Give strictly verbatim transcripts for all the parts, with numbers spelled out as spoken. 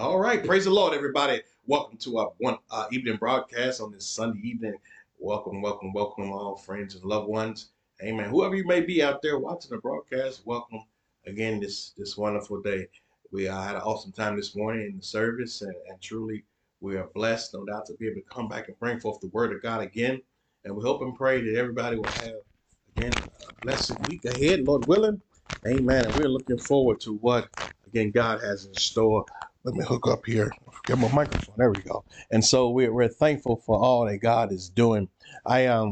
All right, praise the Lord, everybody. Welcome to our one uh, evening broadcast on this Sunday evening. Welcome, welcome, welcome, all friends and loved ones. Amen. Whoever you may be out there watching the broadcast, welcome again this this wonderful day. We uh, had an awesome time this morning in the service, and, and truly we are blessed, no doubt, to be able to come back and bring forth the word of God again. And we hope and pray that everybody will have again a blessed week ahead, Lord willing. Amen. And we're looking forward to what again God has in store. Let me hook up here. Get my microphone. There we go. And so we're we're thankful for all that God is doing. I um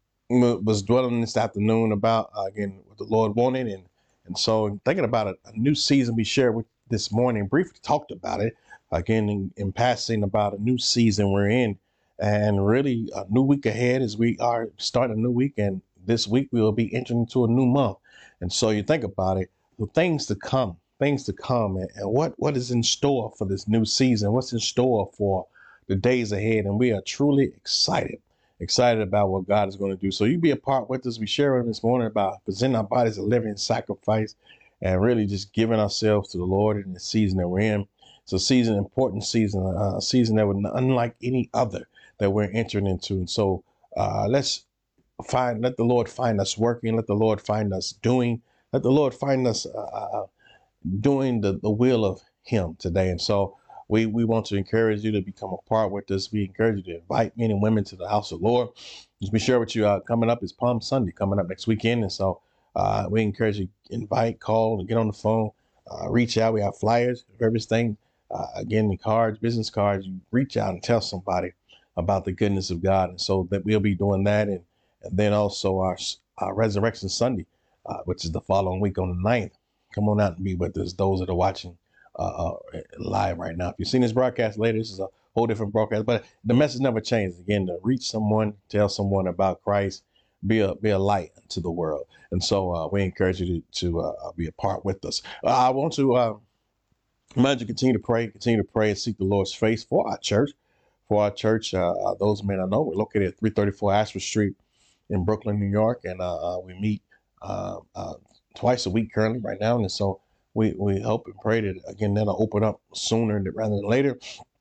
was dwelling this afternoon about uh, again what the Lord wanted, and and so thinking about a, a new season we shared with this morning. Briefly talked about it again in, in passing about a new season we're in, and really a new week ahead as we are starting a new week. And this week we will be entering into a new month. And so you think about it, the things to come, things to come, and, and what what is in store for this new season? What's in store for the days ahead? And we are truly excited excited about what God is going to do. So you be a part with us. We share this morning about presenting our bodies a living sacrifice and really just giving ourselves to the Lord in the season that we're in. It's a season, important season, uh, a season that was unlike any other that we're entering into. And so uh, let's find, let the Lord find us working. Let the Lord find us doing. Let the Lord find us uh, uh, doing the, the will of Him today. And so we, we want to encourage you to become a part with us. We encourage you to invite men and women to the house of the Lord. Just be sure with you uh, coming up is Palm Sunday coming up next weekend. And so uh, we encourage you to invite, call, and get on the phone, uh, reach out. We have flyers of everything. Uh, again, the cards, business cards, you reach out and tell somebody about the goodness of God. And so that we'll be doing that. And, and then also our, our Resurrection Sunday, uh, which is the following week on the ninth. Come on out and be with us, those that are watching uh, uh, live right now. If you've seen this broadcast later, this is a whole different broadcast, but the message never changes. Again, to reach someone, tell someone about Christ, be a be a light to the world. And so uh, we encourage you to, to uh, be a part with us. Uh, I want to uh, remind you continue to pray, continue to pray and seek the Lord's face for our church. For our church, uh, uh, those may not know, we're located at three thirty-four Ashford Street in Brooklyn, New York, and uh, uh, we meet uh, uh, twice a week currently right now. And so we, we hope and pray that, again, that'll open up sooner rather than later.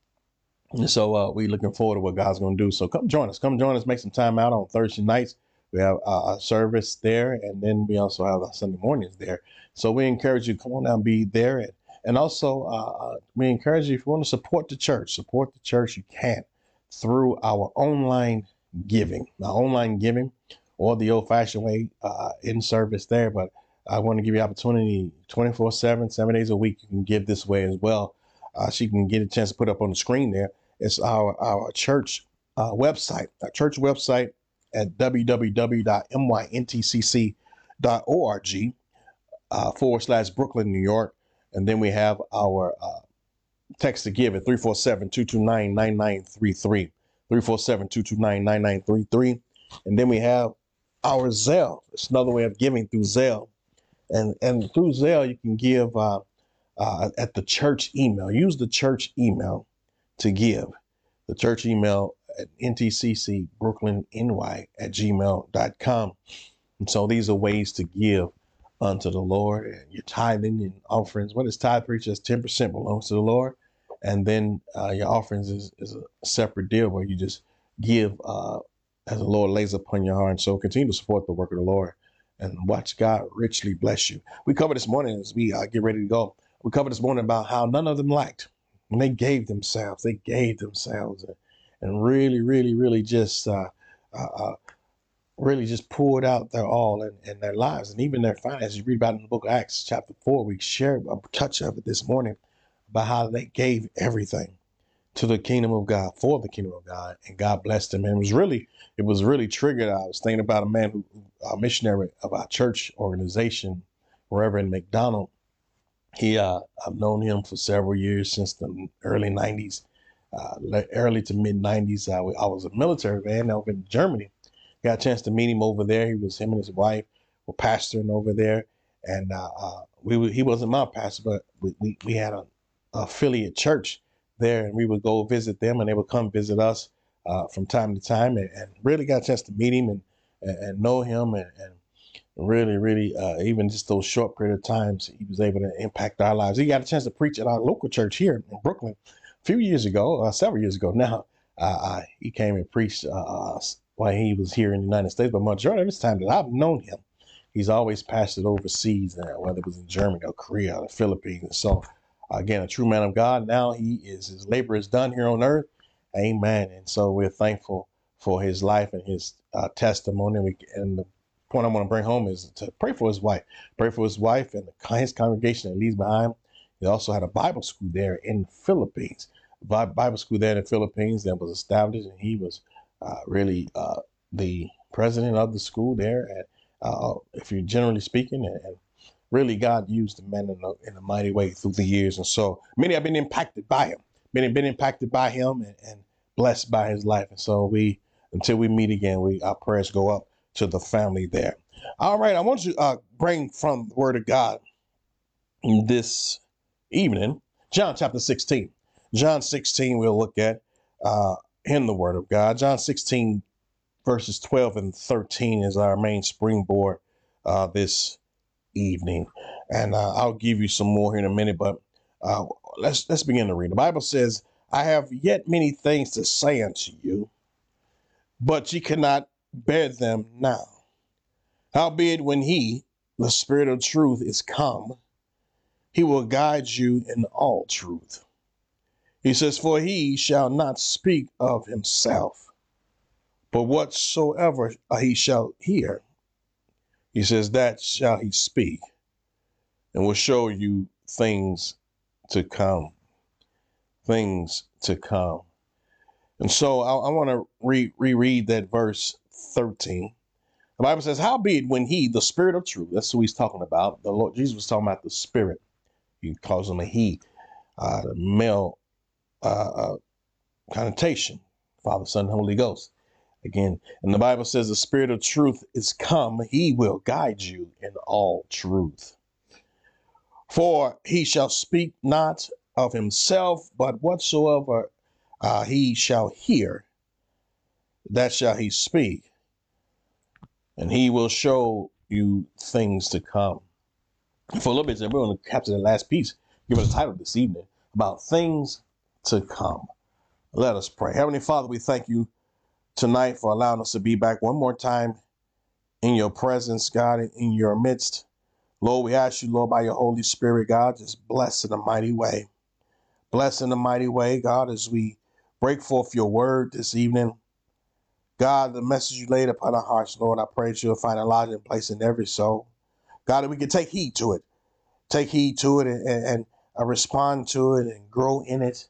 And so uh, we're looking forward to what God's going to do. So come join us. Come join us. Make some time out on Thursday nights. We have uh, a service there, and then we also have our Sunday mornings there. So we encourage you, come on down and be there. And, and also uh, we encourage you, if you want to support the church, support the church, you can through our online giving, our online giving, or the old-fashioned way uh, in service there. But I want to give you opportunity twenty-four seven, seven days a week. You can give this way as well. Uh, so you can get a chance to put up on the screen there. It's our, our church uh, website, our church website at w w w dot m y n t c c dot org uh, forward slash Brooklyn, New York. And then we have our uh, text to give at three four seven, two two nine, nine nine three three, three four seven, two two nine, nine nine three three. And then we have our Zelle. It's another way of giving through Zelle. And and through Zelle, you can give uh, uh, at the church email. Use the church email to give. The church email at N T C C Brooklyn N Y at gmail dot com. And so these are ways to give unto the Lord. And your tithing and offerings. What is tithe, preacher? ten percent belongs to the Lord. And then uh, your offerings is, is a separate deal where you just give uh, as the Lord lays upon your heart. And so continue to support the work of the Lord and watch God richly bless you. We covered this morning as we uh, get ready to go. We covered this morning about how none of them lacked. When they gave themselves, they gave themselves and, and really, really, really just uh, uh, uh, really just poured out their all in, in their lives and even their finances. You read about it in the book of Acts, chapter four. We shared a touch of it this morning about how they gave everything to the kingdom of God, for the kingdom of God, and God blessed them. And it was really, it was really triggered. I was thinking about a man who, a missionary of our church organization, Reverend McDonald. He, uh, I've known him for several years, since the early nineties, uh, early to mid nineties. I, I was a military man over in Germany. Got a chance to meet him over there. He was, him and his wife were pastoring over there. And uh, uh, we he wasn't my pastor, but we, we, we had an affiliate church there, and we would go visit them, and they would come visit us uh, from time to time, and, and really got a chance to meet him and and, and know him, and, and really, really, uh, even just those short period of times, he was able to impact our lives. He got a chance to preach at our local church here in Brooklyn a few years ago, uh, several years ago now. Uh, uh, he came and preached uh, while he was here in the United States, but majority of his time that I've known him, he's always pastored overseas, uh, whether it was in Germany or Korea or the Philippines. So, again, a true man of God. Now he is, his labor is done here on earth. Amen. And so we're thankful for his life and his uh, testimony. And, we, and the point I want to bring home is to pray for his wife. Pray for his wife and the, his congregation that leaves behind. He also had a Bible school there in the Philippines. Bible school there in the Philippines that was established, and he was uh, really uh, the president of the school there. And uh, if you're generally speaking, and, and really God used the man in a, in a mighty way through the years. And so many have been impacted by him, been, been impacted by him and, and blessed by his life. And so we, until we meet again, we our prayers go up to the family there. All right, I want to uh, bring from the Word of God this evening, John chapter sixteen. John sixteen, we'll look at uh, in the Word of God. John sixteen, verses twelve and thirteen is our main springboard uh, this evening. And uh, I'll give you some more here in a minute, but uh, let's let's begin to read. The Bible says, I have yet many things to say unto you, but ye cannot bear them now. Howbeit, when he, the Spirit of truth, is come, he will guide you in all truth. He says, for he shall not speak of himself, but whatsoever he shall hear, he says, that shall he speak, and will show you things to come, things to come. And so I, I want to re- reread that verse thirteen. The Bible says, howbeit when he, the Spirit of truth, that's who he's talking about. The Lord Jesus was talking about the Spirit. He calls him a he, uh, the male uh, uh, connotation, Father, Son, Holy Ghost. Again, and the Bible says the Spirit of truth is come. He will guide you in all truth. For he shall speak not of himself, but whatsoever uh, he shall hear, that shall he speak. And he will show you things to come. For a little bit, we're going to capture the last piece, give it a title this evening, about things to come. Let us pray. Heavenly Father, we thank you tonight for allowing us to be back one more time in your presence, God, in your midst. Lord, we ask you, Lord, by your Holy Spirit, God, just bless in a mighty way. Bless in a mighty way, God, as we break forth your word this evening. God, the message you laid upon our hearts, Lord, I pray that you'll find a lodging place in every soul. God, that we can take heed to it, take heed to it and, and, and uh, respond to it and grow in it.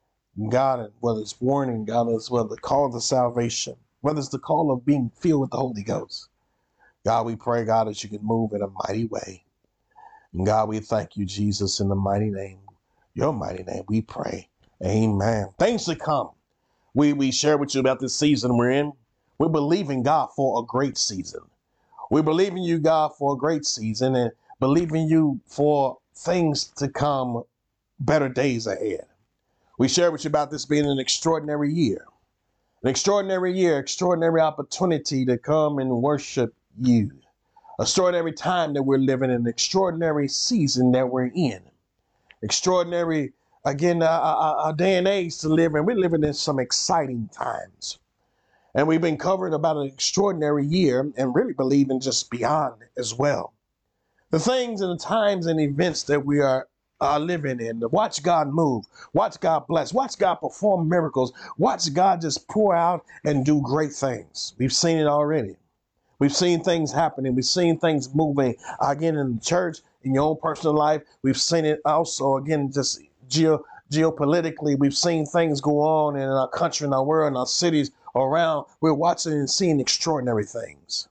God, whether it's warning, God, whether it's the call of salvation, whether it's the call of being filled with the Holy Ghost. God, we pray, God, that you can move in a mighty way. And God, we thank you, Jesus, in the mighty name, your mighty name, we pray. Amen. Things to come. We, we share with you about this season we're in. We believe in God for a great season. We believe in you, God, for a great season, and believe in you for things to come, better days ahead. We share with you about this being an extraordinary year, an extraordinary year, extraordinary opportunity to come and worship you. Extraordinary time that we're living in, extraordinary season that we're in, extraordinary, again, a, a, a day and age to live in. We're living in some exciting times. And we've been covering about an extraordinary year and really believe in just beyond as well. The things and the times and events that we are are living in, to watch God move, watch God bless, watch God perform miracles, watch God just pour out and do great things. We've seen it already. We've seen things happening. We've seen things moving, again, in the church, in your own personal life. We've seen it also, again, just geo, geopolitically. We've seen things go on in our country, in our world, in our cities around. We're watching and seeing extraordinary things.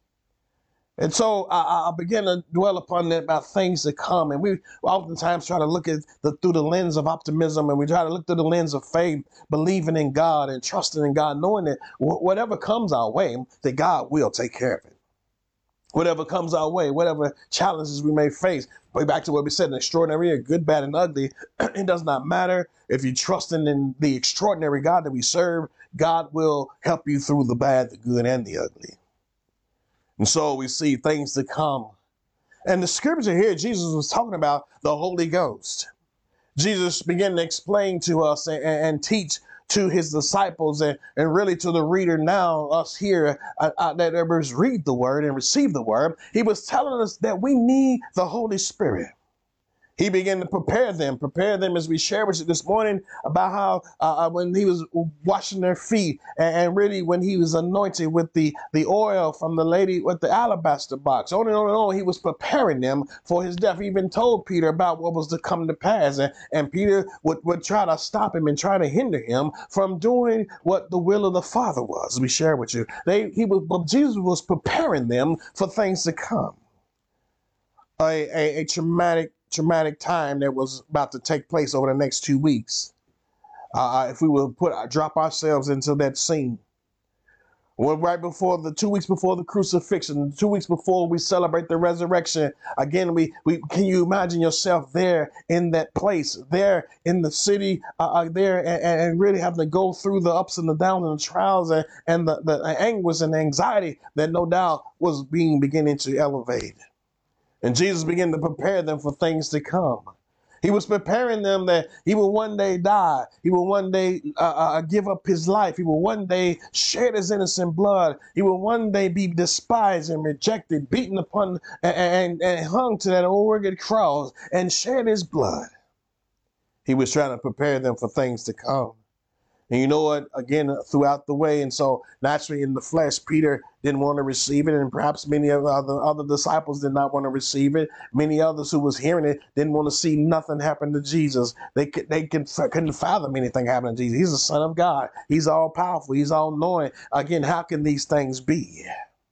And so I, I begin to dwell upon that about things to come. And we oftentimes try to look at the through the lens of optimism, and we try to look through the lens of faith, believing in God and trusting in God, knowing that wh- whatever comes our way, that God will take care of it. Whatever comes our way, whatever challenges we may face, way back to what we said, an extraordinary year, good, bad, and ugly, it does not matter. If you're trusting in the extraordinary God that we serve, God will help you through the bad, the good, and the ugly. And so we see things to come. And the scripture here, Jesus was talking about the Holy Ghost. Jesus began to explain to us and, and teach to his disciples and, and really to the reader now, us here uh, uh, that ever read the word and receive the word. He was telling us that we need the Holy Spirit. He began to prepare them, prepare them as we shared with you this morning about how uh, when he was washing their feet and, and really when he was anointed with the, the oil from the lady with the alabaster box. On and on and on, he was preparing them for his death. He even told Peter about what was to come to pass. And, and Peter would, would try to stop him and try to hinder him from doing what the will of the Father was. We share with you. They, he was, but Jesus was preparing them for things to come. A, a, a traumatic traumatic time that was about to take place over the next two weeks. Uh, if we would put drop ourselves into that scene. Well, right before the two weeks before the crucifixion, two weeks before we celebrate the resurrection, again, we, we can you imagine yourself there in that place, there in the city, uh, there and, and really having to go through the ups and the downs and the trials and, and the, the anguish and the anxiety that no doubt was being beginning to elevate. And Jesus began to prepare them for things to come. He was preparing them that he will one day die. He will one day uh, uh, give up his life. He will one day shed his innocent blood. He will one day be despised and rejected, beaten upon and, and, and hung to that old rugged cross and shed his blood. He was trying to prepare them for things to come. And you know what, again, throughout the way. And so naturally in the flesh, Peter didn't want to receive it. And perhaps many of the other, other disciples did not want to receive it. Many others who was hearing it didn't want to see nothing happen to Jesus. They, could, they could, couldn't fathom anything happening to Jesus. He's the Son of God. He's all powerful. He's all knowing. Again, how can these things be?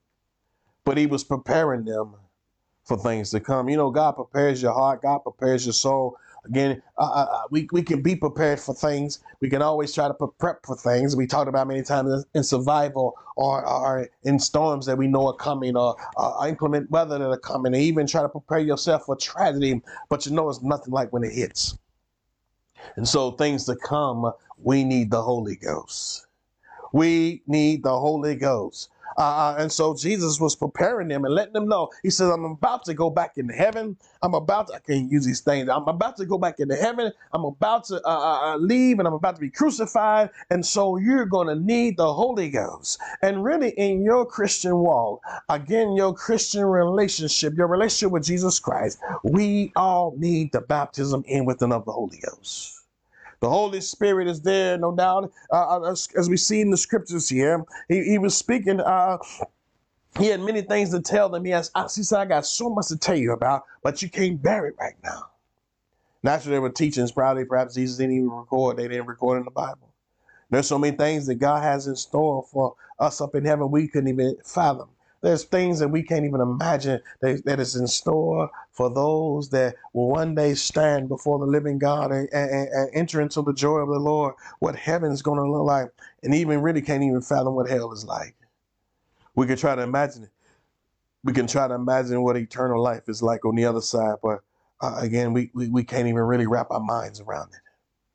But he was preparing them for things to come. You know, God prepares your heart. God prepares your soul. Again, uh, uh, we, we can be prepared for things. We can always try to prep for things. We talked about many times in survival or, or in storms that we know are coming or uh, inclement weather that are coming. And even try to prepare yourself for tragedy, but you know it's nothing like when it hits. And so things to come, we need the Holy Ghost. We need the Holy Ghost. Uh, and so Jesus was preparing them and letting them know. He says, I'm about to go back into heaven. I'm about to, I can't use these things. I'm about to go back into heaven. I'm about to uh, uh, leave and I'm about to be crucified. And so you're going to need the Holy Ghost. And really in your Christian walk, again, your Christian relationship, your relationship with Jesus Christ, we all need the baptism in within of the Holy Ghost. The Holy Spirit is there, no doubt. Uh, as, as we see in the scriptures here, he, he was speaking. Uh, he had many things to tell them. He, has, he said, I got so much to tell you about, but you can't bear it right now. Naturally, there were teachings, probably, perhaps Jesus didn't even record. They didn't record in the Bible. There's so many things that God has in store for us up in heaven we couldn't even fathom. There's things that we can't even imagine that, that is in store for those that will one day stand before the living God and, and, and enter into the joy of the Lord, what heaven is going to look like, and even really can't even fathom what hell is like. We can try to imagine it. We can try to imagine what eternal life is like on the other side, but uh, again, we, we, we can't even really wrap our minds around it.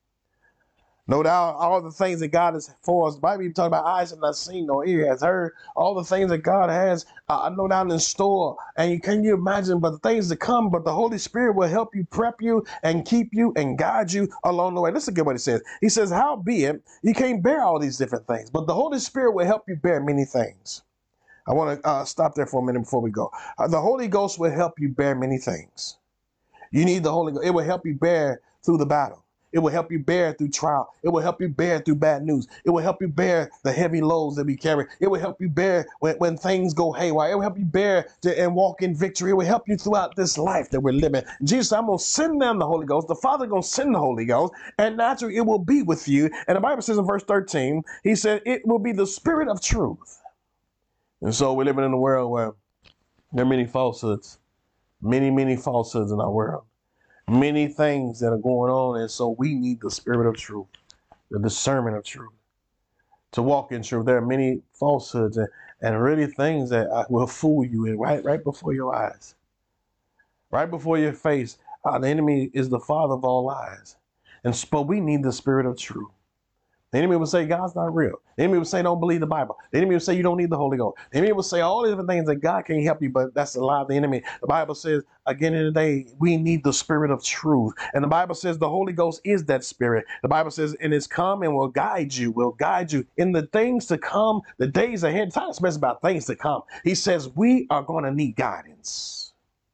No doubt, all the things that God has for us. The Bible even talking about eyes have not seen, nor ear has heard. All the things that God has, uh, no doubt, in store. And you can you imagine, but the things to come. But the Holy Spirit will help you, prep you, and keep you, and guide you along the way. This is a good what he says. He says, "Howbeit, you can't bear all these different things, but the Holy Spirit will help you bear many things." I want to uh, stop there for a minute before we go. Uh, the Holy Ghost will help you bear many things. You need the Holy Ghost. It will help you bear through the battle. It will help you bear through trial. It will help you bear through bad news. It will help you bear the heavy loads that we carry. It will help you bear when, when things go haywire. It will help you bear to, and walk in victory. It will help you throughout this life that we're living. Jesus said, I'm going to send them the Holy Ghost. The Father going to send the Holy Ghost. And naturally, it will be with you. And the Bible says in verse thirteen, he said, it will be the Spirit of truth. And so we're living in a world where there are many falsehoods. Many, many falsehoods in our world. Many things that are going on, and so we need the Spirit of truth, the discernment of truth, to walk in truth. There are many falsehoods and, and really things that will fool you in right, right before your eyes, right before your face. Uh, the enemy is the father of all lies, and but we need the Spirit of truth. The enemy will say God's not real. The enemy will say don't believe the Bible. The enemy will say you don't need the Holy Ghost. The enemy will say all the different things that God can't help you, but that's a lie of the enemy. The Bible says, again in the day, we need the spirit of truth. And the Bible says the Holy Ghost is that spirit. The Bible says, and it's come and will guide you, will guide you in the things to come, the days ahead. Time spends about things to come. He says we are going to need guidance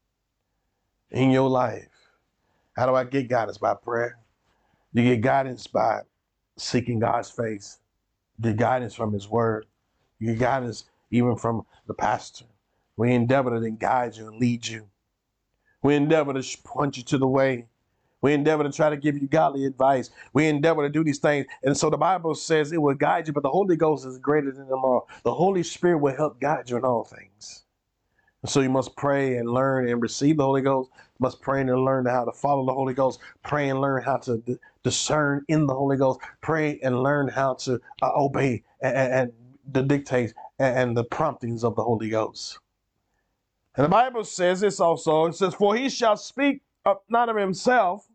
in your life. How do I get guidance? By prayer. You get guidance by seeking God's face. You get guidance from his word. You get guidance even from the pastor. We endeavor to then guide you and lead you. We endeavor to point you to the way. We endeavor to try to give you godly advice. We endeavor to do these things. And so the Bible says it will guide you, but the Holy Ghost is greater than them all. The Holy Spirit will help guide you in all things. And so you must pray and learn and receive the Holy Ghost. You must pray and learn how to follow the Holy Ghost. Pray and learn how to d- discern in the Holy Ghost. Pray and learn how to uh, obey and, and the dictates and, and the promptings of the Holy Ghost. And the Bible says this also. It says, for he shall speak of, not of himself,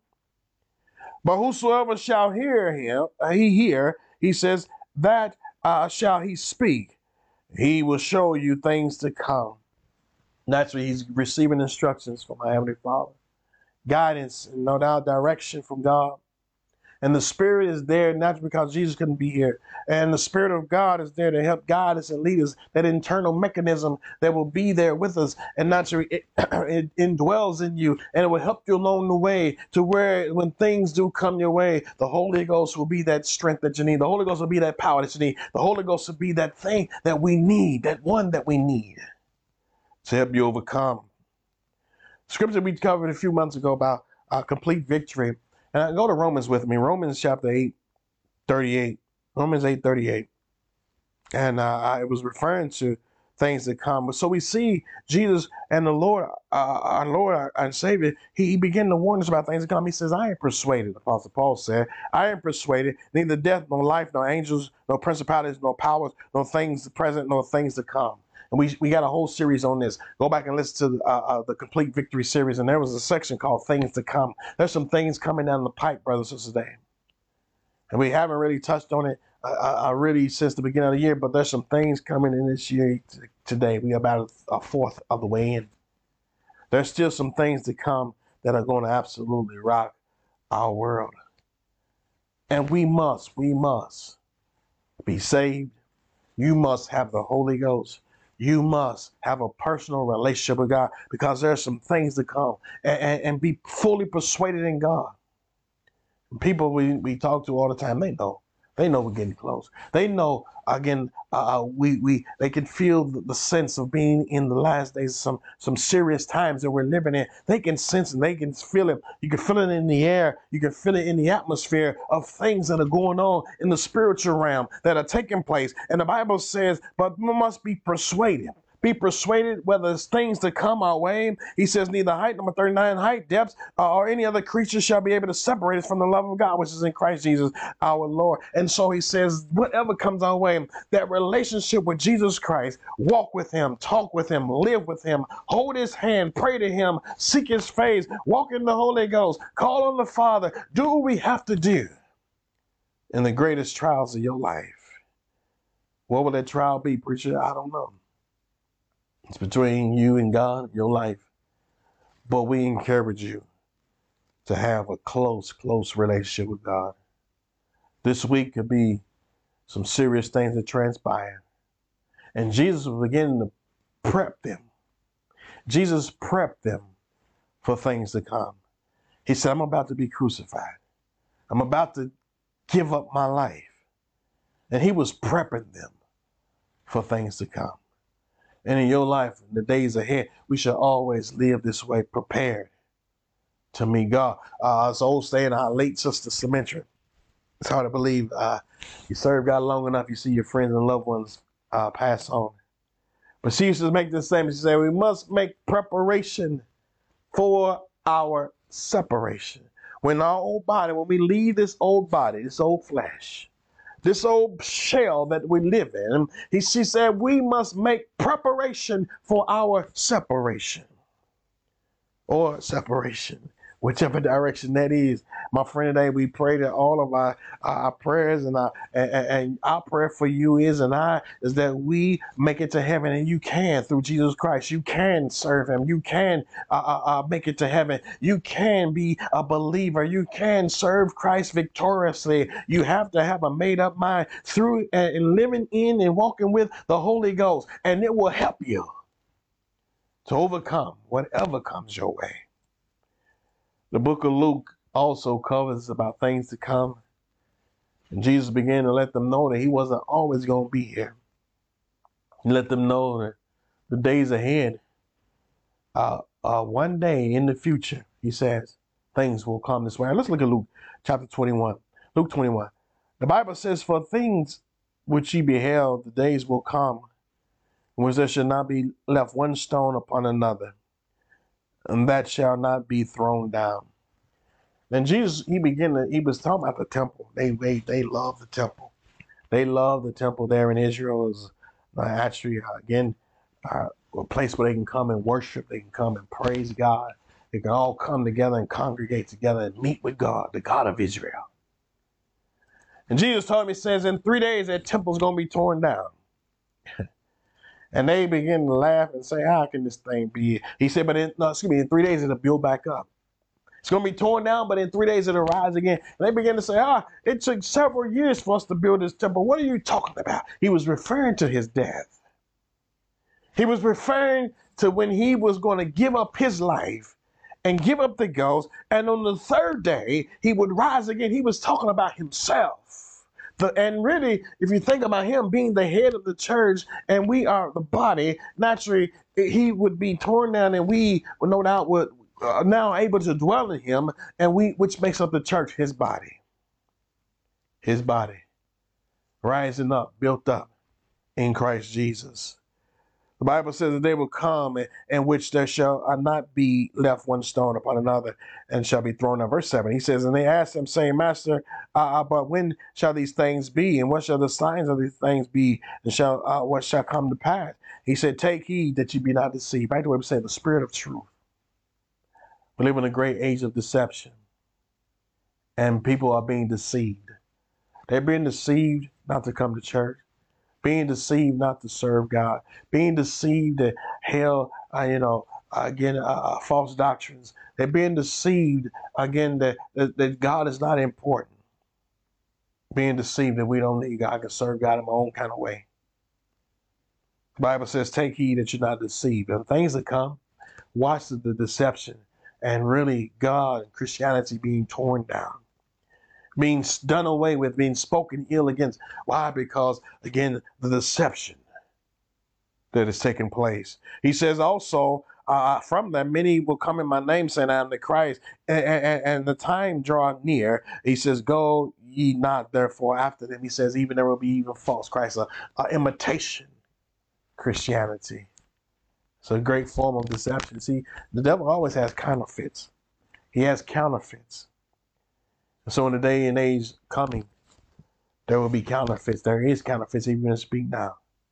but whosoever shall hear him, uh, he hear, he says, that uh, shall he speak. He will show you things to come. Naturally, he's receiving instructions from my Heavenly Father. Guidance and no doubt direction from God. And the Spirit is there, not because Jesus couldn't be here. And the Spirit of God is there to help guide us and lead us, that internal mechanism that will be there with us. And naturally, it, it indwells in you, and it will help you along the way to where when things do come your way, the Holy Ghost will be that strength that you need. The Holy Ghost will be that power that you need. The Holy Ghost will be that thing that we need, that one that we need to help you overcome. Scripture we covered a few months ago about uh, complete victory. And I go to Romans with me, Romans chapter eight, thirty-eight, Romans eight, thirty-eight. And uh, I was referring to things that come. So we see Jesus and the Lord, uh, our Lord, our, our Savior, he, he began to warn us about things that come. He says, I am persuaded, Apostle Paul said, I am persuaded, neither death, nor life, nor angels, nor principalities, nor powers, nor things present, nor things to come. And we we got a whole series on this. Go back and listen to uh, uh, the Complete Victory series. And there was a section called Things to Come. There's some things coming down the pipe, brothers and sisters, today. And we haven't really touched on it uh, uh, really since the beginning of the year, but there's some things coming in this year t- today. We are about a, a fourth of the way in. There's still some things to come that are going to absolutely rock our world. And we must, we must be saved. You must have the Holy Ghost. You must have a personal relationship with God, because there are some things to come, and, and, and be fully persuaded in God. People we, we talk to all the time, they know. They know we're getting close. They know, again, uh, we we they can feel the, the sense of being in the last days, some some serious times that we're living in. They can sense and they can feel it. You can feel it in the air. You can feel it in the atmosphere of things that are going on in the spiritual realm that are taking place. And the Bible says, but we must be persuaded. Be persuaded whether it's things to come our way. He says, neither height, number thirty-nine, height, depths, uh, or any other creature shall be able to separate us from the love of God, which is in Christ Jesus, our Lord. And so he says, whatever comes our way, that relationship with Jesus Christ, walk with him, talk with him, live with him, hold his hand, pray to him, seek his face, walk in the Holy Ghost, call on the Father, do what we have to do in the greatest trials of your life. What will that trial be, preacher? I don't know. It's between you and God, your life. But we encourage you to have a close, close relationship with God. This week could be some serious things that transpire. And Jesus was beginning to prep them. Jesus prepped them for things to come. He said, I'm about to be crucified. I'm about to give up my life. And he was prepping them for things to come. And in your life, in the days ahead, we shall always live this way, prepared to meet God. Uh, it's an old saying, our late sister Symmetra. It's hard to believe uh, you serve God long enough, you see your friends and loved ones uh, pass on. But she used to make the same. She said, we must make preparation for our separation. When our old body, when we leave this old body, this old flesh, this old shell that we live in, he, she said, we must make preparation for our separation or separation. whichever direction that is. My friend, today we pray that all of our, our prayers and our and, and our prayer for you is and I is that we make it to heaven, and you can through Jesus Christ. You can serve him. You can uh, uh, uh, make it to heaven. You can be a believer. You can serve Christ victoriously. You have to have a made up mind through and living in and walking with the Holy Ghost, and it will help you to overcome whatever comes your way. The book of Luke also covers about things to come. And Jesus began to let them know that he wasn't always going to be here. He let them know that the days ahead, uh, uh, one day in the future, he says, things will come this way. Let's look at Luke chapter twenty-one. Luke twenty-one. The Bible says, for things which ye beheld, the days will come, in which there shall not be left one stone upon another, and that shall not be thrown down. Then Jesus, he began to, he was talking about the temple. They they they love the temple. They love the temple there in Israel. Is uh, actually uh, again uh, a place where they can come and worship. They can come and praise God. They can all come together and congregate together and meet with God, the God of Israel. And Jesus told me, he says, in three days that temple's going to be torn down. And they begin to laugh and say, how can this thing be? He said, but in, no, excuse me, in three days it'll build back up. It's going to be torn down, but in three days it'll rise again. And they begin to say, ah, it took several years for us to build this temple. What are you talking about? He was referring to his death. He was referring to when he was going to give up his life and give up the ghost. And on the third day, he would rise again. He was talking about himself. The, and really, if you think about him being the head of the church and we are the body, naturally, he would be torn down and we would no doubt would uh, now able to dwell in him, and we, which makes up the church, his body. His body. Rising up, built up in Christ Jesus. The Bible says that they will come in, in which there shall not be left one stone upon another and shall be thrown down. Verse seven, he says, and they asked him, saying, Master, uh, but when shall these things be? And what shall the signs of these things be? And shall uh, what shall come to pass? He said, take heed that you be not deceived. Right the way we say, the spirit of truth. We live in a great age of deception, and people are being deceived. They're being deceived not to come to church. Being deceived not to serve God, being deceived that hell, uh, you know, uh, again, uh, false doctrines. They're being deceived again that, that that God is not important. Being deceived that we don't need God. I can serve God in my own kind of way. The Bible says, take heed that you're not deceived. And things that come, watch the, the deception and really God and Christianity being torn down. Being done away with, being spoken ill against. Why? Because, again, the deception that is taking place. He says also, uh, from them, many will come in my name, saying, I am the Christ, and, and, and the time draw near. He says, go ye not therefore after them. He says, even there will be even false Christ, a, a imitation Christianity. It's a great form of deception. See, the devil always has counterfeits. He has counterfeits. So in the day and age coming, there will be counterfeits. There is counterfeits even to speak now.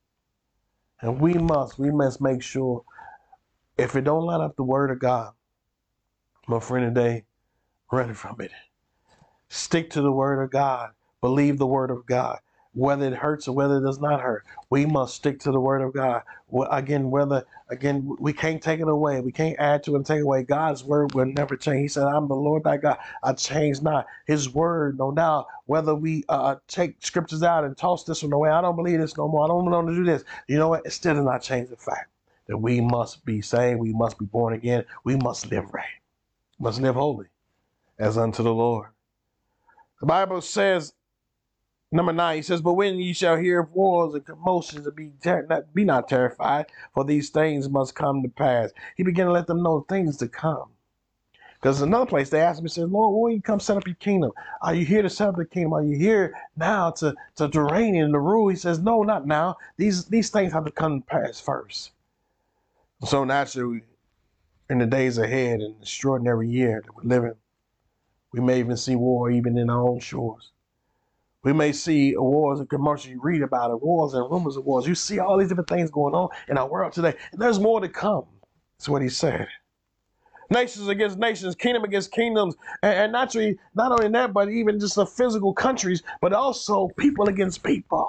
And we must, we must make sure, if it don't line up the word of God, my friend, today, run from it. Stick to the word of God. Believe the word of God. Whether it hurts or whether it does not hurt, we must stick to the word of God. Well, again, whether, again, we can't take it away. We can't add to it and take away. God's word will never change. He said, I'm the Lord thy God. I change not. His word, no doubt, whether we uh, take scriptures out and toss this one away, I don't believe this no more. I don't want to do this. You know what? It still does not change the fact that we must be saved. We must be born again. We must live right. We must live holy as unto the Lord. The Bible says, Number nine, he says, but when ye shall hear of wars and commotions, be, ter- not, be not terrified, for these things must come to pass. He began to let them know things to come. Because another place they asked him, he said, Lord, when you come set up your kingdom? Are you here to set up the kingdom? Are you here now to, to, to reign and to rule? He says, no, not now. These, these things have to come to pass first. So naturally, in the days ahead, an extraordinary year that we're living, we may even see war even in our own shores. We may see wars and commercials, you read about it, wars and rumors of wars. You see all these different things going on in our world today. And there's more to come. That's what he said. Nations against nations, kingdom against kingdoms, and, and naturally, not only that, but even just the physical countries, but also people against people.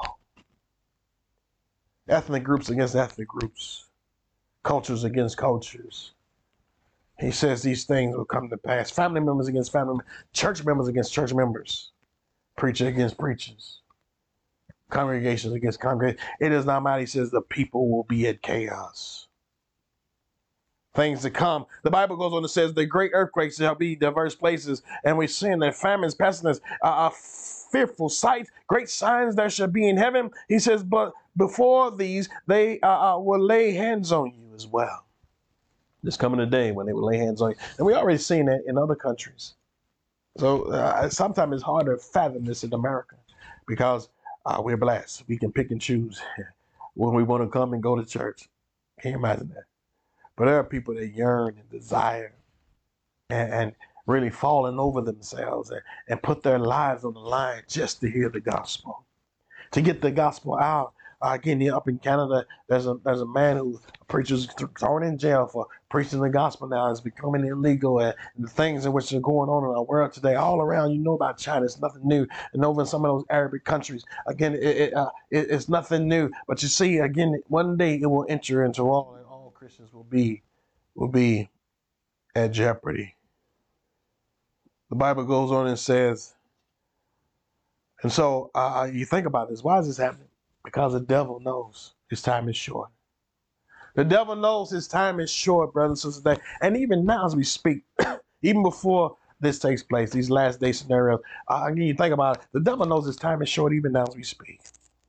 Ethnic groups against ethnic groups, cultures against cultures. He says these things will come to pass. Family members against family members, church members against church members, preacher against preachers, congregations against congregations. It is not matter. He says the people will be at chaos. Things to come. The Bible goes on and says the great earthquakes shall be diverse places, and we're seeing that famines, pestilence, uh, are fearful sights, great signs there shall be in heaven. He says, but before these, they uh, uh, will lay hands on you as well. There's coming a day when they will lay hands on you, and we already seen that in other countries. So uh, sometimes it's hard to fathom this in America because uh, we're blessed. We can pick and choose when we want to come and go to church. Can you imagine that? But there are people that yearn and desire and, and really falling over themselves and, and put their lives on the line just to hear the gospel, to get the gospel out. Uh, again, up in Canada, there's a there's a man who preaches thrown in jail for preaching the gospel now. It's becoming illegal, and, and the things in which are going on in our world today, all around. You know about China; it's nothing new. And over in some of those Arabic countries, again, it, it, uh, it, it's nothing new. But you see, again, one day it will enter into all, and all Christians will be will be at jeopardy. The Bible goes on and says, and so uh, you think about this. Why is this happening? Because the devil knows his time is short. The devil knows his time is short, brothers and sisters. And even now as we speak, even before this takes place, these last day scenarios, uh, you think about it, the devil knows his time is short even now as we speak.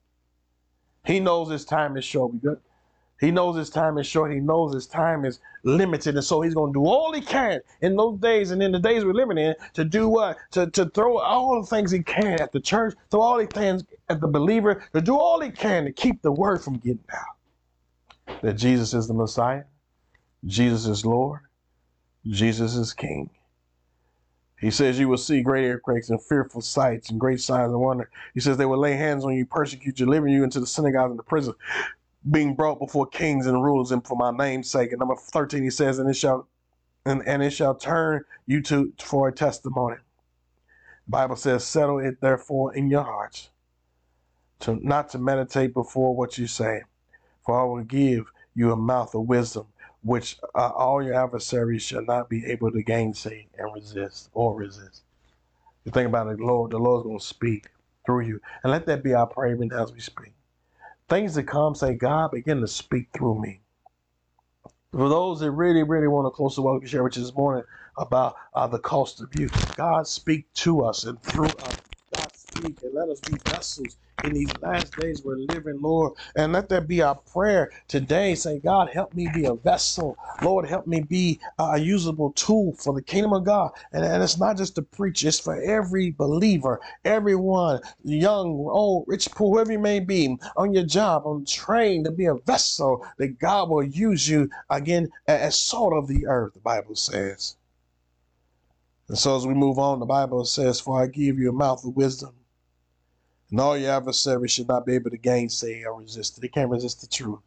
He knows his time is short. We good? He knows his time is short. He knows his time is limited. And so he's going to do all he can in those days and in the days we're living in to do what? To, to throw all the things he can at the church, throw all he can at the believer, to do all he can to keep the word from getting out. That Jesus is the Messiah. Jesus is Lord. Jesus is King. He says you will see great earthquakes and fearful sights and great signs of wonder. He says they will lay hands on you, persecute you, deliver you into the synagogues and the prison, being brought before kings and rulers and for my name's sake. And number thirteen, he says, and it shall and, and it shall turn you to for a testimony. The Bible says, settle it therefore in your hearts, to not to meditate before what you say, for I will give you a mouth of wisdom, which uh, all your adversaries shall not be able to gainsay and resist or resist. You think about it, Lord, the Lord's going to speak through you. And let that be our prayer even as we speak. Things that come, say, God, begin to speak through me. For those that really, really want to close to what we share with you this morning about uh, the cost of youth, God speak to us and through us. God speak and let us be vessels in these last days we're living, Lord. And let that be our prayer today. Say, God, help me be a vessel. Lord, help me be a usable tool for the kingdom of God. And, and it's not just to preach, it's for every believer, everyone, young, old, rich, poor, whoever you may be, on your job, on train, to be a vessel that God will use you, again, as salt of the earth, the Bible says. And so as we move on, the Bible says, for I give you a mouth of wisdom, and all your adversaries should not be able to gainsay or resist it. They can't resist the truth.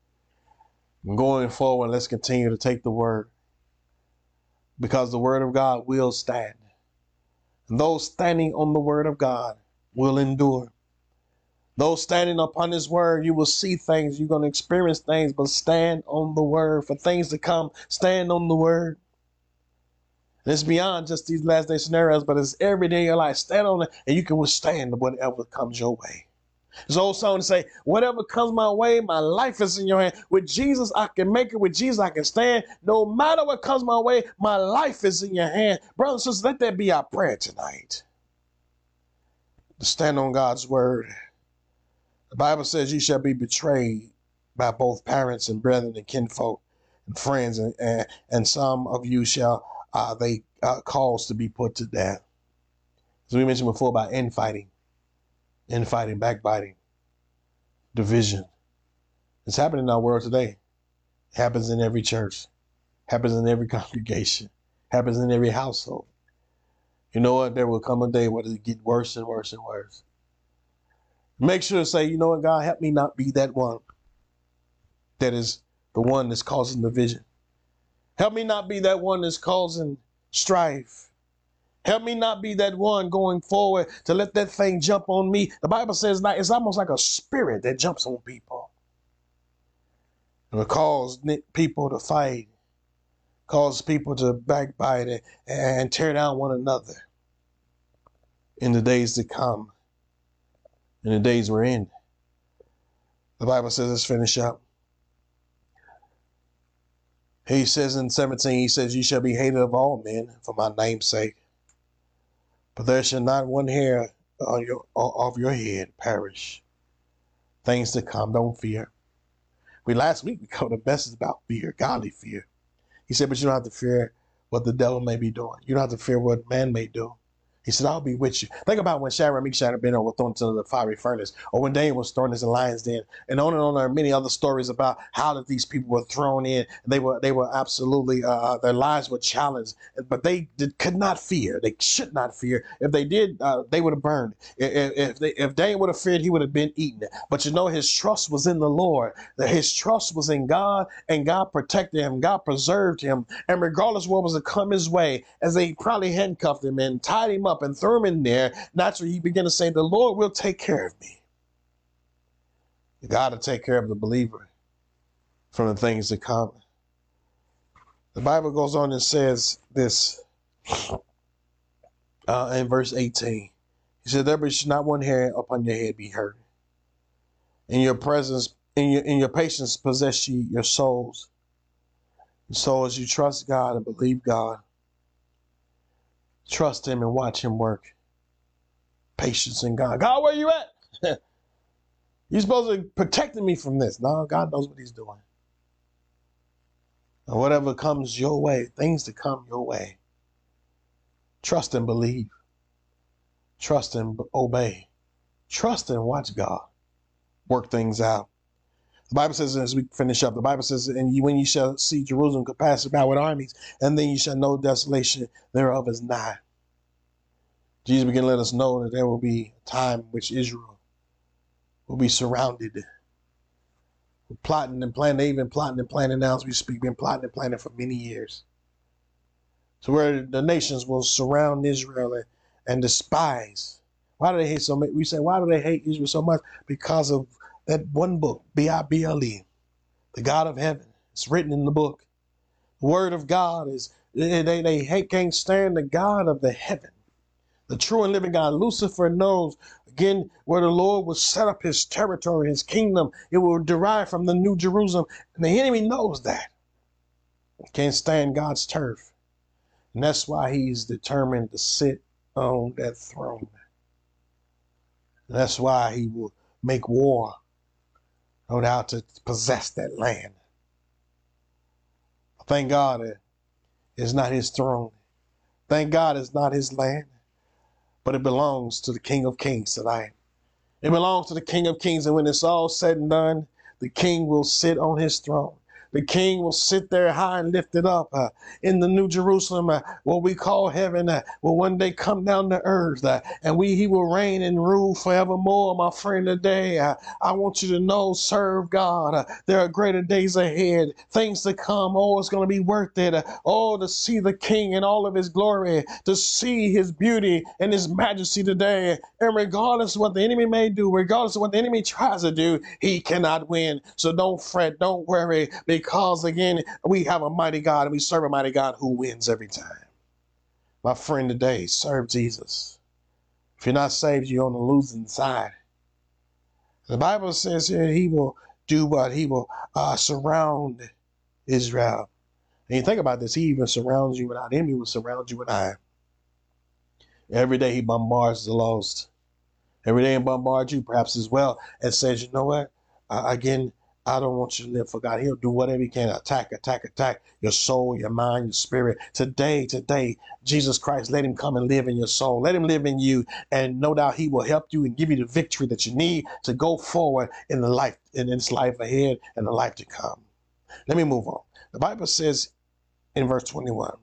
And going forward, let's continue to take the word, because the word of God will stand. And those standing on the word of God will endure. Those standing upon his word, you will see things, you're going to experience things, but stand on the word. For things to come, stand on the word. And it's beyond just these last day scenarios, but it's every day in your life. Stand on it, and you can withstand whatever comes your way. There's an old song to say, whatever comes my way, my life is in your hand. With Jesus, I can make it. With Jesus, I can stand. No matter what comes my way, my life is in your hand. Brothers and sisters, let that be our prayer tonight. To stand on God's word. The Bible says you shall be betrayed by both parents and brethren and kinfolk and friends, and, and, and some of you shall uh, they uh, cause to be put to death. As we mentioned before about infighting, infighting, backbiting, division. It's happening in our world today. It happens in every church, happens in every congregation, happens in every household. You know what? There will come a day where it get worse and worse and worse. Make sure to say, you know what, God, help me not be that one that is the one that's causing division. Help me not be that one that's causing strife. Help me not be that one going forward to let that thing jump on me. The Bible says like, it's almost like a spirit that jumps on people. It will cause people to fight, cause people to backbite and, and tear down one another in the days to come, in the days we're in. The Bible says, let's finish up. He says in seventeen, he says, you shall be hated of all men for my name's sake, but there shall not one hair on your, of your head perish. Things to come, don't fear. We last week we covered the message about fear, godly fear. He said, but you don't have to fear what the devil may be doing. You don't have to fear what man may do. He said, I'll be with you. Think about when Shadrach, Meshach, and Abednego were thrown into the fiery furnace, or when Daniel was thrown into the lion's den, and on and on. There are many other stories about how that these people were thrown in. They were they were absolutely uh, their lives were challenged, but they did, could not fear. They should not fear. If they did, uh, they would have burned. If if, they, if Daniel would have feared, he would have been eaten. But you know, his trust was in the Lord. That his trust was in God, and God protected him. God preserved him, and regardless of what was to come his way, as they probably handcuffed him and tied him up and threw him in there, naturally he began to say, the Lord will take care of me. God will take care of the believer from the things to come. The Bible goes on and says this uh, in verse eighteen. He said, there should not one hair upon your head be hurt. In your presence, in your in your patience possess ye your souls. And so as you trust God and believe God, trust him and watch him work. Patience in God. God, where you at? You're supposed to be protecting me from this. No, God knows what he's doing. And whatever comes your way, things to come your way, trust and believe. Trust and obey. Trust and watch God work things out. The Bible says, as we finish up, the Bible says, and you, when you shall see Jerusalem compassed about with armies, and then you shall know desolation thereof is nigh. Jesus began to let us know that there will be a time in which Israel will be surrounded. We're plotting and planning. They've been plotting and planning now as we speak, been plotting and planning for many years. So where the nations will surround Israel and, and despise. Why do they hate so much? We say, why do they hate Israel so much? Because of that one book, B I B L E, the God of heaven. It's written in the book. The word of God is, they, they, they hate, can't stand the God of the heaven. The true and living God. Lucifer knows, again, where the Lord will set up his territory, his kingdom. It will derive from the New Jerusalem. And the enemy knows that. He can't stand God's turf. And that's why he's determined to sit on that throne. And that's why he will make war, no doubt, to possess that land. Thank God it is not his throne. Thank God it's not his land. But it belongs to the King of Kings tonight. It belongs to the King of Kings. And when it's all said and done, the King will sit on his throne. The King will sit there high and lifted up uh, in the New Jerusalem, uh, what we call heaven, uh, will one day come down to earth. Uh, and we, he will reign and rule forevermore, my friend, today. Uh, I want you to know, serve God. Uh, there are greater days ahead, things to come. Oh, it's going to be worth it. Uh, oh, to see the King in all of his glory, to see his beauty and his majesty today. And regardless of what the enemy may do, regardless of what the enemy tries to do, he cannot win. So don't fret, don't worry, because again, we have a mighty God and we serve a mighty God who wins every time. My friend, today, serve Jesus. If you're not saved, you're on the losing side. The Bible says here he will do what? He will uh, surround Israel. And you think about this, he even surrounds you without him, he will surround you and I. Every day he bombards the lost. Every day he bombards you perhaps as well and says, you know what? Uh, again, I don't want you to live for God. He'll do whatever he can. Attack, attack, attack your soul, your mind, your spirit. Today, today, Jesus Christ, let him come and live in your soul. Let him live in you. And no doubt he will help you and give you the victory that you need to go forward in the life, in this life ahead and the life to come. Let me move on. The Bible says in verse twenty-one,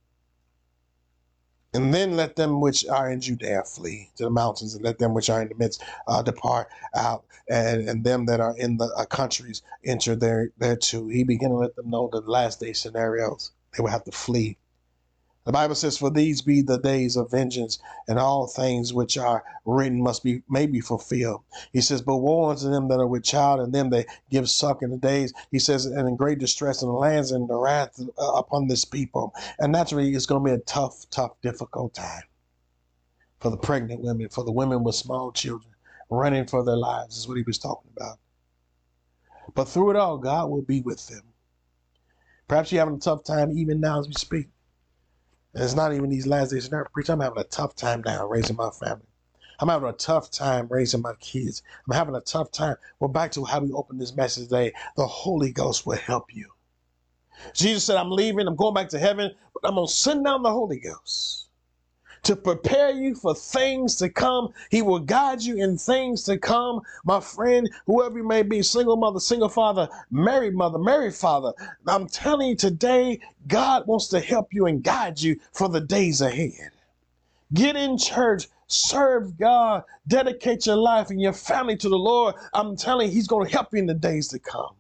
and then let them which are in Judea flee to the mountains, and let them which are in the midst uh, depart out, and, and them that are in the uh, countries enter there, there too. He began to let them know the last day scenarios. They would have to flee. The Bible says, for these be the days of vengeance, and all things which are written must be may be fulfilled. He says, but woe unto them that are with child, and them that give suck in the days. He says, and in great distress in the lands, and the wrath uh, upon this people. And naturally, it's going to be a tough, tough, difficult time for the pregnant women, for the women with small children, running for their lives, is what he was talking about. But through it all, God will be with them. Perhaps you're having a tough time even now as we speak. And it's not even these last days. Preach, I'm having a tough time now raising my family. I'm having a tough time raising my kids. I'm having a tough time. Well, back to how we open this message today. The Holy Ghost will help you. Jesus said, I'm leaving. I'm going back to heaven, but I'm going to send down the Holy Ghost to prepare you for things to come. He will guide you in things to come. My friend, whoever you may be, single mother, single father, married mother, married father, I'm telling you today, God wants to help you and guide you for the days ahead. Get in church, serve God, dedicate your life and your family to the Lord. I'm telling you, he's going to help you in the days to come.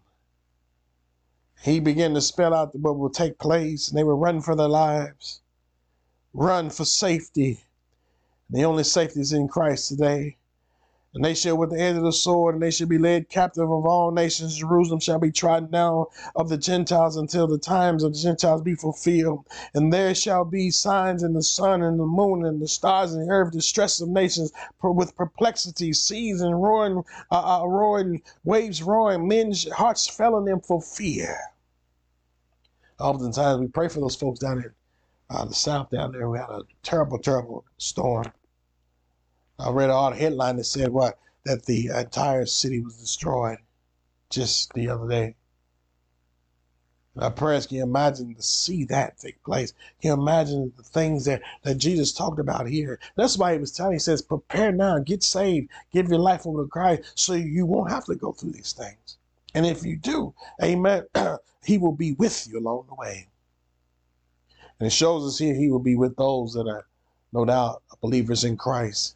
He began to spell out what will take place, and they were running for their lives. Run for safety. The only safety is in Christ today. And they shall with the edge of the sword, and they shall be led captive of all nations. Jerusalem shall be trodden down of the Gentiles until the times of the Gentiles be fulfilled. And there shall be signs in the sun and the moon and the stars and the earth, distress of nations with perplexity, seas and roaring, uh, uh, roaring, waves roaring, men's hearts failing them for fear. Oftentimes we pray for those folks down there. Uh, the South down there, we had a terrible, terrible storm. I read an odd headline that said what? That the entire city was destroyed just the other day. And our prayers, can you imagine to see that take place? Can you imagine the things that, that Jesus talked about here? That's why he was telling, he says, prepare now, get saved, give your life over to Christ so you won't have to go through these things. And if you do, amen, he will be with you along the way. And it shows us here he will be with those that are, no doubt, believers in Christ.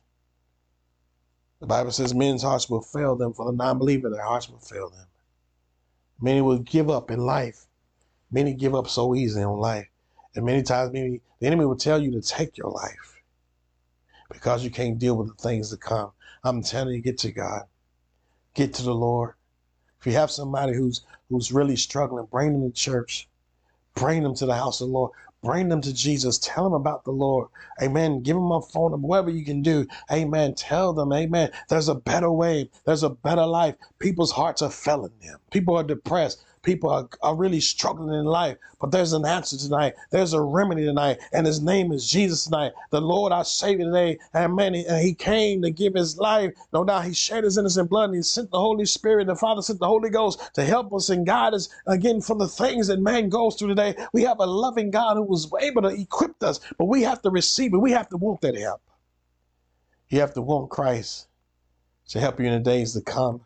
The Bible says men's hearts will fail them. For the non-believer, their hearts will fail them. Many will give up in life. Many give up so easily in life. And many times maybe the enemy will tell you to take your life because you can't deal with the things that come. I'm telling you, get to God. Get to the Lord. If you have somebody who's who's really struggling, bring them to church. Bring them to the house of the Lord. Bring them to Jesus. Tell them about the Lord. Amen. Give them a phone number, whatever you can do. Amen. Tell them, amen, there's a better way. There's a better life. People's hearts are failing them. People are depressed. People are, are really struggling in life, but there's an answer tonight. There's a remedy tonight, and his name is Jesus tonight. The Lord, our Savior today, amen. And he came to give his life. No doubt he shed his innocent blood, and he sent the Holy Spirit. The Father sent the Holy Ghost to help us and guide us again for the things that man goes through today. We have a loving God who was able to equip us, but we have to receive it. We have to want that help. You have to want Christ to help you in the days to come.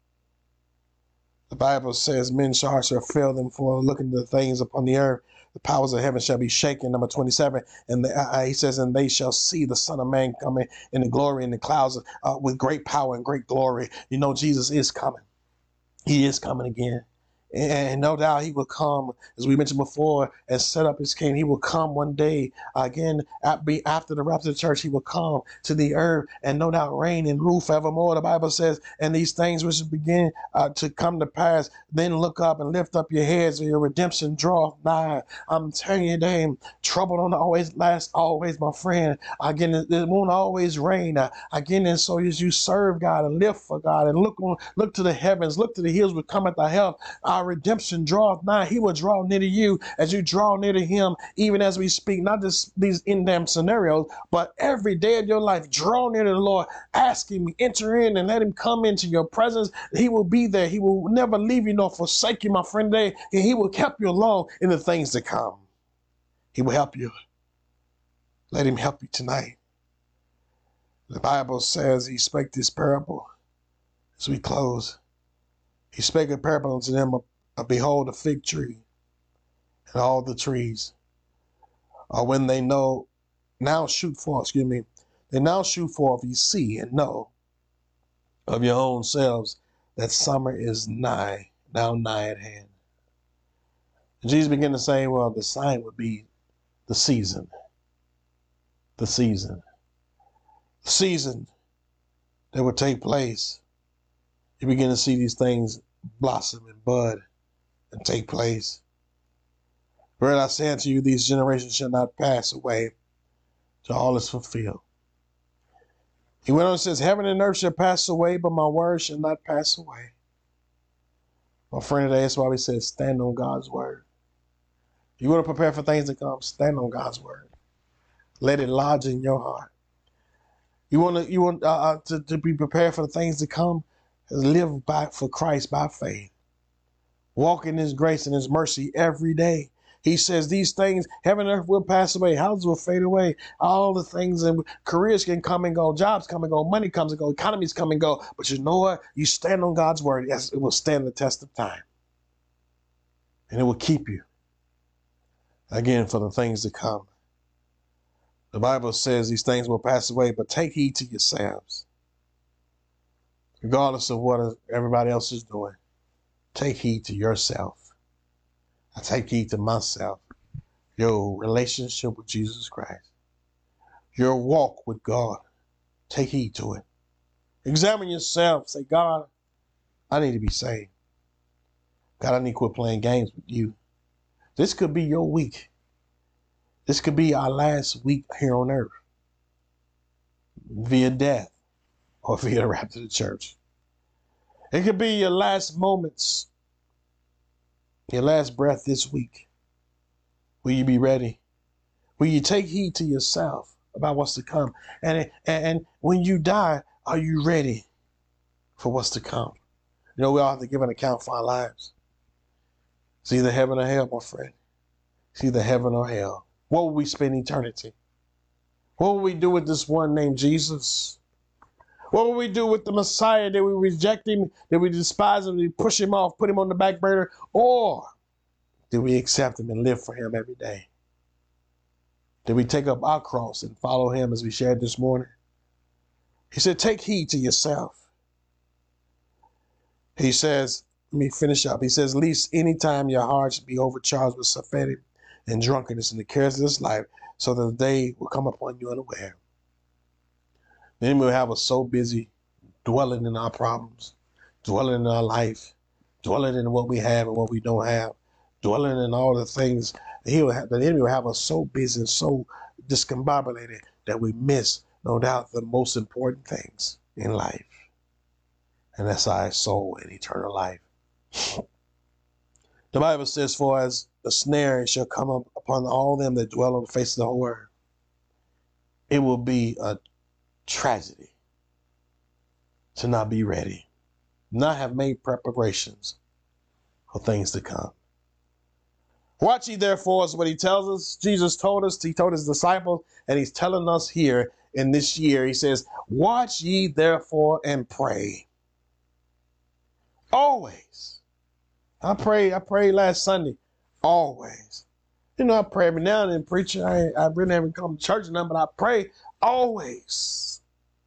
The Bible says men's hearts shall fail them for looking to the things upon the earth. The powers of heaven shall be shaken. Number twenty-seven. And the, uh, he says, and they shall see the Son of Man coming in the glory in the clouds uh, with great power and great glory. You know, Jesus is coming. He is coming again. And no doubt he will come, as we mentioned before, and set up his kingdom. He will come one day again, after the rapture of the church. He will come to the earth and no doubt reign and rule forevermore. The Bible says, and these things which begin uh, to come to pass, then look up and lift up your heads, or your redemption draweth nigh. I'm telling you, damn, trouble don't always last always, my friend. Again, it, it won't always rain. Uh, again, and so as you serve God and live for God and look on, look to the heavens, look to the hills will come at thy help. Our redemption draweth nigh. He will draw near to you as you draw near to him, even as we speak, not just these in-damn scenarios, but every day of your life, draw near to the Lord, ask him, enter in and let him come into your presence. He will be there. He will never leave you nor forsake you, my friend, today, and he will help you along in the things to come. He will help you. Let him help you tonight. The Bible says he spake this parable as we close. He spake a parable unto them, of, of, behold, a fig tree and all the trees. Or when they know, now shoot forth, excuse me, they now shoot forth, ye see and know of your own selves that summer is nigh, now nigh at hand. And Jesus began to say, well, the sign would be the season. The season. The season that would take place. You begin to see these things blossom and bud and take place. Whereas I say unto you, these generations shall not pass away till all is fulfilled. He went on and says, heaven and earth shall pass away, but my word shall not pass away. My friend today, that's why we said, stand on God's word. You want to prepare for things to come, stand on God's word. Let it lodge in your heart. You want to, you want uh, uh, to, to be prepared for the things to come, live by for Christ by faith. Walk in his grace and his mercy every day. He says these things, heaven and earth will pass away, houses will fade away, all the things, and careers can come and go, jobs come and go, money comes and go, economies come and go. But you know what? You stand on God's word. Yes, it will stand the test of time. And it will keep you, again, for the things to come. The Bible says these things will pass away, but take heed to yourselves. Regardless of what everybody else is doing, take heed to yourself. I take heed to myself, your relationship with Jesus Christ, your walk with God. Take heed to it. Examine yourself. Say, God, I need to be saved. God, I need to quit playing games with you. This could be your week. This could be our last week here on earth via death or via the rapture of the church. It could be your last moments, your last breath this week. Will you be ready? Will you take heed to yourself about what's to come? And, and, and when you die, are you ready for what's to come? You know, we all have to give an account for our lives. It's either heaven or hell, my friend. It's either heaven or hell. What will we spend eternity? What will we do with this one named Jesus? What will we do with the Messiah? Did we reject him? Did we despise him? Did we push him off, put him on the back burner? Or did we accept him and live for him every day? Did we take up our cross and follow him as we shared this morning? He said, take heed to yourself. He says, let me finish up. He says, least anytime your hearts be overcharged with surfeited and drunkenness and the cares of this life, so that the day will come upon you unaware. Then we'll have us so busy dwelling in our problems, dwelling in our life, dwelling in what we have and what we don't have, dwelling in all the things. He will have, the enemy will have us so busy and so discombobulated that we miss, no doubt, the most important things in life. And that's our soul and eternal life. The Bible says, for as a snare shall come up upon all them that dwell on the face of the whole earth, it will be a tragedy to not be ready, not have made preparations for things to come. Watch ye therefore is what he tells us. Jesus told us, he told his disciples, and he's telling us here in this year. He says, watch ye therefore and pray. Always. I pray, I prayed last Sunday. Always. You know, I pray every now and then, preacher. I, I really haven't come to church enough, but I pray always.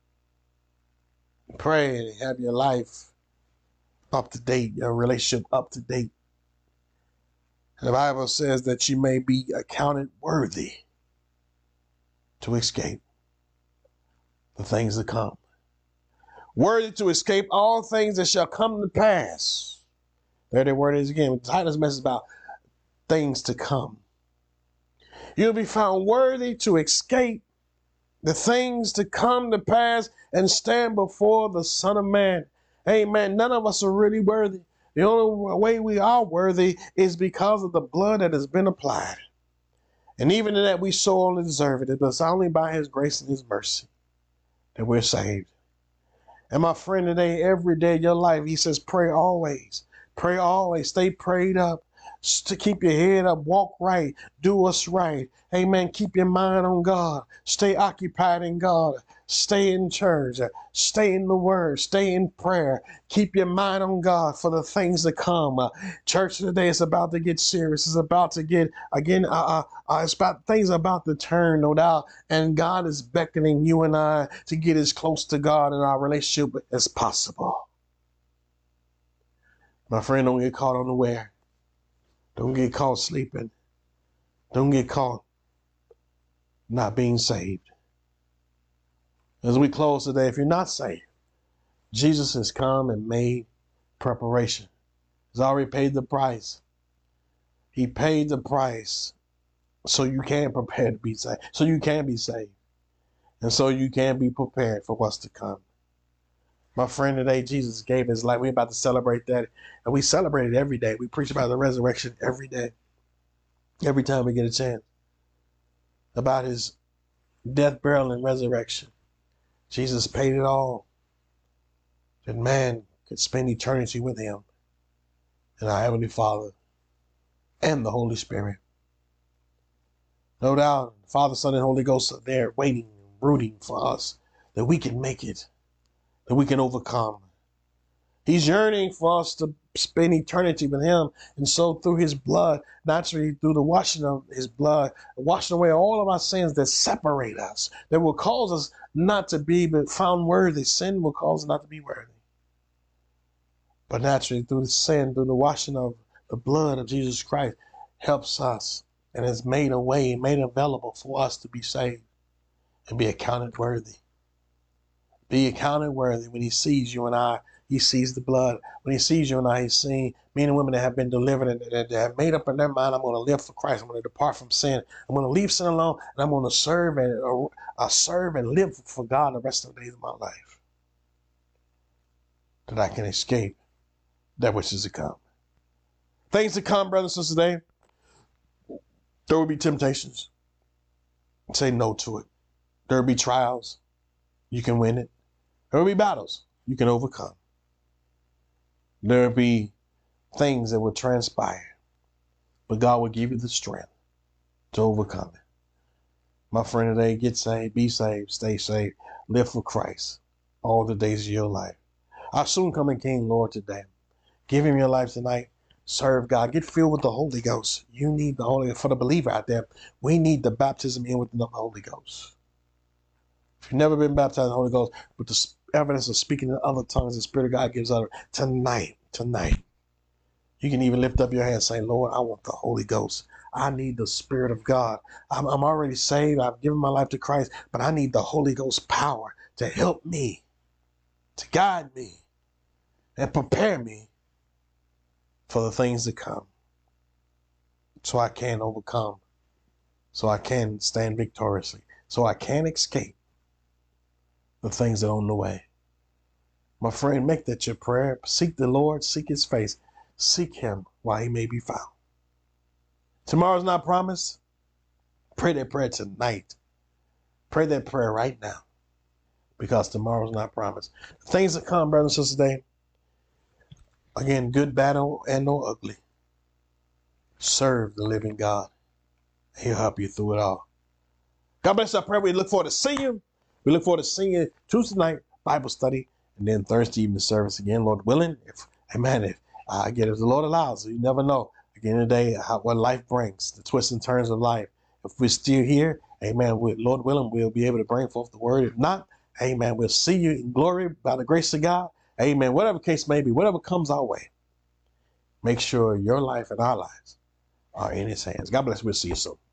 Pray and have your life up to date, your relationship up to date. The Bible says that you may be accounted worthy to escape the things to come. Worthy to escape all things that shall come to pass. There the word is again. The title of this message is about things to come. You'll be found worthy to escape the things to come to pass and stand before the Son of Man. Amen. None of us are really worthy. The only way we are worthy is because of the blood that has been applied. And even in that, we so only deserve it. It was only by his grace and his mercy that we're saved. And my friend, today, every day of your life, he says, pray always. Pray always. Stay prayed up. To keep your head up. Walk right. Do what's right. Amen. Keep your mind on God. Stay occupied in God. Stay in church. Stay in the word. Stay in prayer. Keep your mind on God for the things to come. Uh, church today is about to get serious. It's about to get, again, uh, uh, uh, it's about things about to turn, no doubt. And God is beckoning you and I to get as close to God in our relationship as possible. My friend, don't get caught unaware. Don't get caught sleeping. Don't get caught not being saved. As we close today, if you're not saved, Jesus has come and made preparation. He's already paid the price. He paid the price so you can prepare to be saved, so you can be saved, and so you can be prepared for what's to come. My friend, today Jesus gave his life. We're about to celebrate that, and we celebrate it every day. We preach about the resurrection every day, every time we get a chance, about his death, burial, and resurrection. Jesus paid it all, that man could spend eternity with him and our Heavenly Father and the Holy Spirit. No doubt, the Father, Son, and Holy Ghost are there waiting, rooting for us, that we can make it, that we can overcome. He's yearning for us to spend eternity with him. And so through his blood, naturally through the washing of his blood, washing away all of our sins that separate us, that will cause us not to be but found worthy. Sin will cause us not to be worthy. But naturally through the sin, through the washing of the blood of Jesus Christ, helps us and has made a way, made available for us to be saved and be accounted worthy. Be accounted worthy. When he sees you and I, he sees the blood. When he sees you and I, he's seeing men and women that have been delivered and that have made up in their mind, I'm going to live for Christ. I'm going to depart from sin. I'm going to leave sin alone, and I'm going to serve and uh, serve and live for God the rest of the days of my life, that I can escape that which is to come. Things to come, brothers and sisters, today. There will be temptations. Say no to it. There will be trials. You can win it. There will be battles. You can overcome. There will be things that will transpire, but God will give you the strength to overcome it. My friend, today, get saved, be saved, stay saved, live for Christ all the days of your life. Our soon coming King, Lord, today. Give him your life tonight. Serve God. Get filled with the Holy Ghost. You need the Holy Ghost. For the believer out there, we need the baptism in with the Holy Ghost. If you've never been baptized in the Holy Ghost, but the evidence of speaking in other tongues, the Spirit of God gives out tonight, tonight. You can even lift up your hand and say, Lord, I want the Holy Ghost. I need the Spirit of God. I'm, I'm already saved. I've given my life to Christ, but I need the Holy Ghost power to help me, to guide me, and prepare me for the things to come, so I can overcome, so I can stand victoriously, so I can escape the things that are on the way. My friend, make that your prayer. Seek the Lord, seek his face, seek him while he may be found. Tomorrow's not promised. Pray that prayer tonight. Pray that prayer right now, because tomorrow's not promised. Things that come, brothers and sisters, today. Again, good, bad, and no ugly. Serve the living God. He'll help you through it all. God bless our prayer. We look forward to seeing you. We look forward to seeing you Tuesday night Bible study, and then Thursday evening service again, Lord willing. If, amen. If uh, again, if the Lord allows, you never know. Again, today, how, what life brings, the twists and turns of life. If we're still here, amen. We, Lord willing, we'll be able to bring forth the word. If not, amen. We'll see you in glory by the grace of God. Amen. Whatever case may be, whatever comes our way, make sure your life and our lives are in his hands. God bless you. We'll see you soon.